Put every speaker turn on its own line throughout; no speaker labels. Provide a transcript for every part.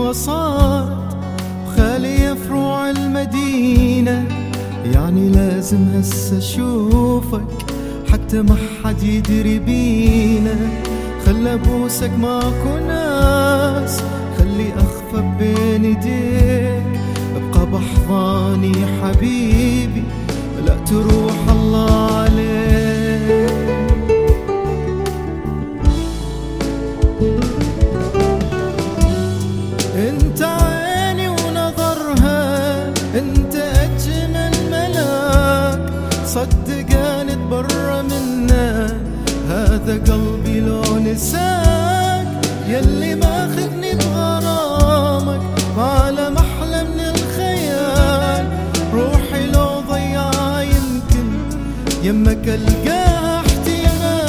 وصارت وخالية فروع المدينة، يعني لازم هسه اشوفك حتى ما حد يدري بينا. خلى ابوسك ماكو ناس، خلي اخفى بين ايديك، ابقى بحضاني حبيبي لا تروح الله عليك. انت عيني ونظرها، انت اجمل ملاك، صدقاني تبرى منا هذا قلبي لو نساك. يلي ماخذني بغرامك بعالم احلى من الخيال، روحي لو ضيعها يمكن يمك القاها احتمال.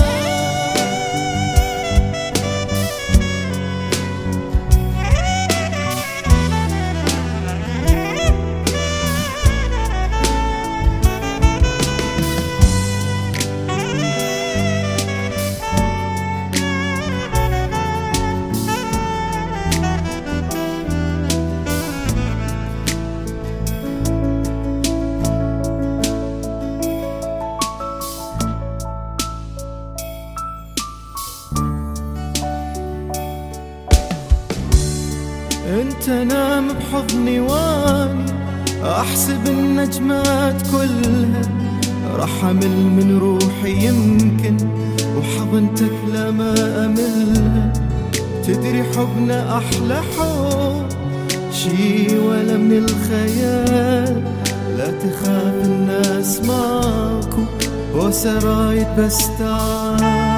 انت نام بحضني واني احسب النجمات كلها، راح امل من روحي يمكن وحضنتك لما املها. تدري حبنا احلى حب شي ولا من الخيال، لا تخاف الناس ماكو وسرايد بس تعال.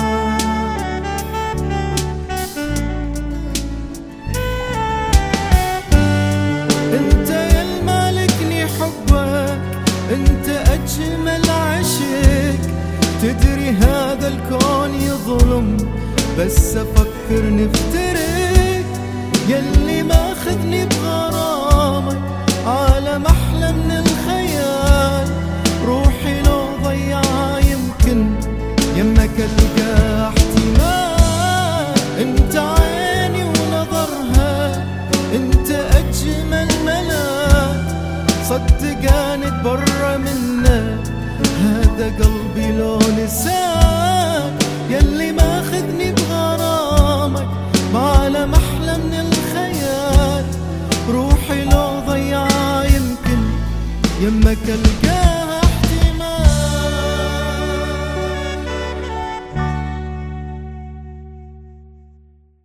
انت يا المالكني حبك، انت اجمل عشق، تدري هذا الكون يظلم بس افكر نفترق. يلي ماخذني بغرامك عالم احلى من الخيال، روحي لو ضيعها يمكن يمك القى احتمال. انت عيني ونظرها، انت اجمل ملاك، صدقاني تبرى منا هذا قلبي لو نساك. يلي ماخذني بغرامك بعالم احلى من الخيال، روحي لو ضيعها يمكن يمك القى